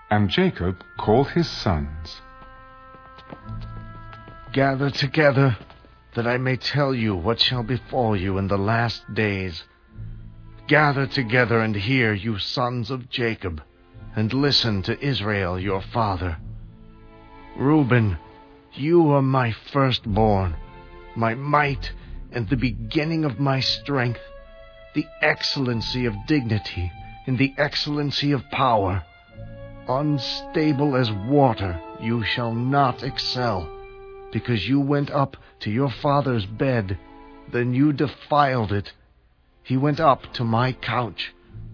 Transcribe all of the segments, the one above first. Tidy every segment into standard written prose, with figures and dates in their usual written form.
And Jacob called his sons. Gather together, that I may tell you what shall befall you in the last days. Gather together and hear, you sons of Jacob, and listen to Israel your father. Reuben, you are my firstborn, my might and the beginning of my strength, the excellency of dignity and the excellency of power. Unstable as water, you shall not excel, because you went up to your father's bed, then you defiled it. He went up to my couch.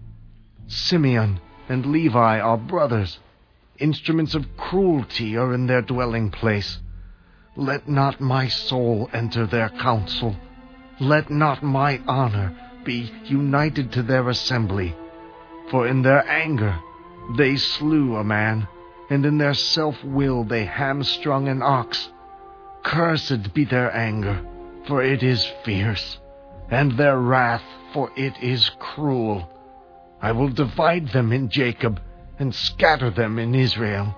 Simeon and Levi are brothers. Instruments of cruelty are in their dwelling place. Let not my soul enter their council. Let not my honor be united to their assembly. For in their anger they slew a man, and in their self-will they hamstrung an ox. Cursed be their anger, for it is fierce, and their wrath, for it is cruel. I will divide them in Jacob, and scatter them in Israel.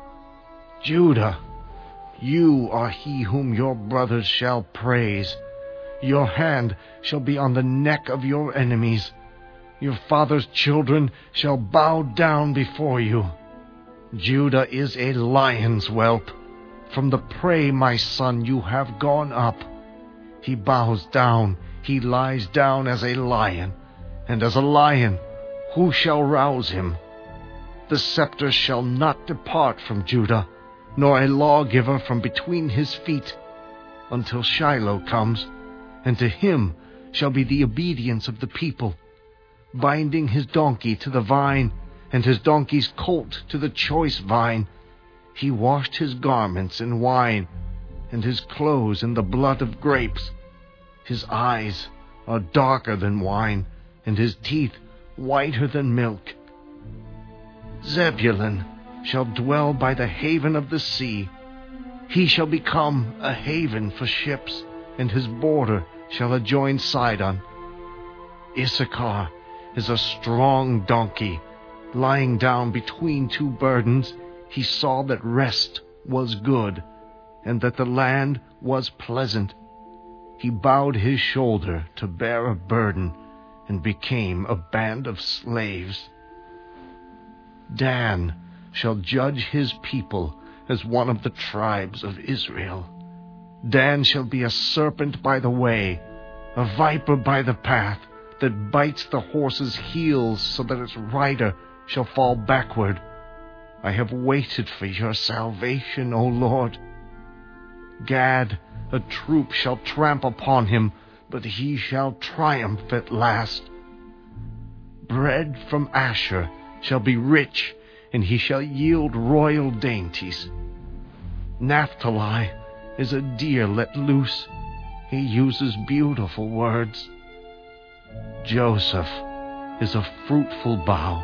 Judah, you are he whom your brothers shall praise. Your hand shall be on the neck of your enemies. Your father's children shall bow down before you. Judah is a lion's whelp. From the prey, my son, you have gone up. He bows down, he lies down as a lion, and as a lion, who shall rouse him? The scepter shall not depart from Judah, nor a lawgiver from between his feet, until Shiloh comes, and to him shall be the obedience of the people, binding his donkey to the vine, and his donkey's colt to the choice vine. He washed his garments in wine, and his clothes in the blood of grapes. His eyes are darker than wine, and his teeth whiter than milk. Zebulun shall dwell by the haven of the sea. He shall become a haven for ships, and his border shall adjoin Sidon. Issachar is a strong donkey, lying down between two burdens. He saw that rest was good, and that the land was pleasant. He bowed his shoulder to bear a burden, and became a band of slaves. Dan shall judge his people as one of the tribes of Israel. Dan shall be a serpent by the way, a viper by the path, that bites the horse's heels so that its rider shall fall backward. I have waited for your salvation, O Lord. Gad, a troop shall tramp upon him, but he shall triumph at last. Bread from Asher shall be rich, and he shall yield royal dainties. Naphtali is a deer let loose. He uses beautiful words. Joseph is a fruitful bough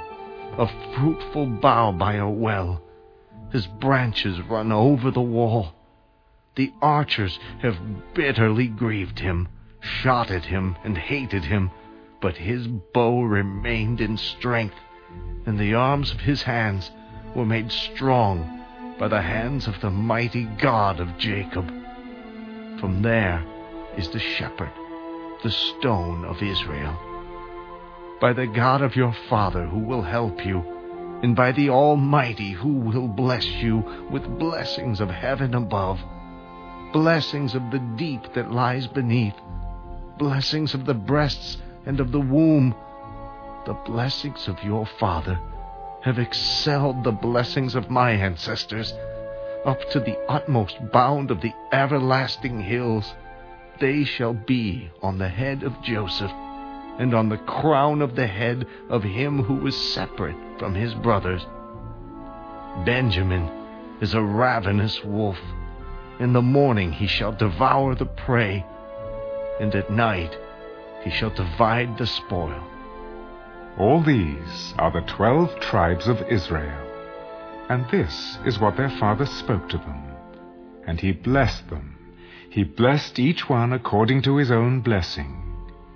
by a well. His branches run over the wall. The archers have bitterly grieved him, shot at him, and hated him, but his bow remained in strength, and the arms of his hands were made strong by the hands of the mighty God of Jacob. From there is the shepherd, the stone of Israel. By the God of your father who will help you, and by the Almighty who will bless you with blessings of heaven above, blessings of the deep that lies beneath, blessings of the breasts and of the womb. The blessings of your father have excelled the blessings of my ancestors, up to the utmost bound of the everlasting hills. They shall be on the head of Joseph, and on the crown of the head of him who was separate from his brothers. Benjamin is a ravenous wolf. In the morning he shall devour the prey, and at night he shall divide the spoil. All these are the 12 tribes of Israel, and this is what their father spoke to them. And he blessed them. He blessed each one according to his own blessing.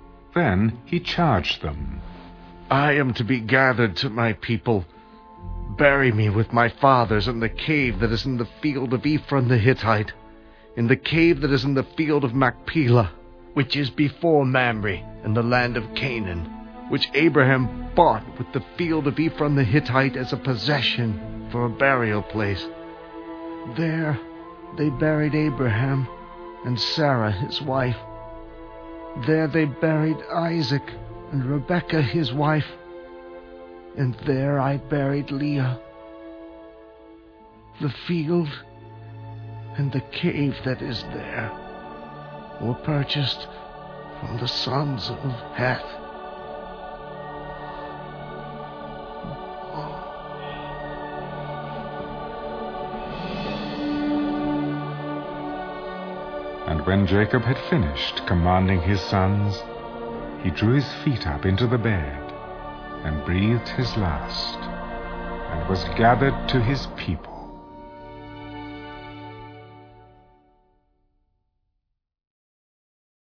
Then he charged them, I am to be gathered to my people. bury me with my fathers in the cave that is in the field of Ephron the Hittite, in the cave that is in the field of Machpelah, which is before Mamre in the land of Canaan, which Abraham bought with the field of Ephron the Hittite as a possession for a burial place. There they buried Abraham and Sarah his wife. There they buried Isaac and Rebekah his wife. And there I buried Leah. The field and the cave that is there were purchased from the sons of Heth. And when Jacob had finished commanding his sons, he drew his feet up into the bed, and breathed his last, and was gathered to his people.